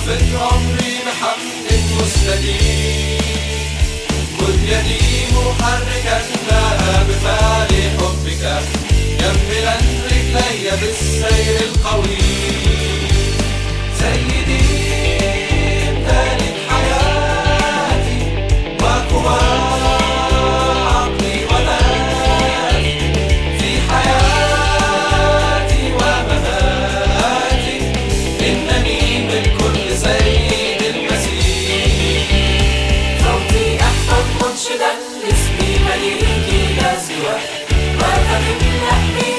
من عمري بحمد مستديم. كن يدي محركا لها بفعل حبك، يملا رجلي بالسير القوي. سيدي امتلك حياتي وقوى عقلي ونفسي، في حياتي ومماتي إنني ملك لسيد المسيح. صوتي أحفظ منشدا لاسم مليكي لا سواه، وأغني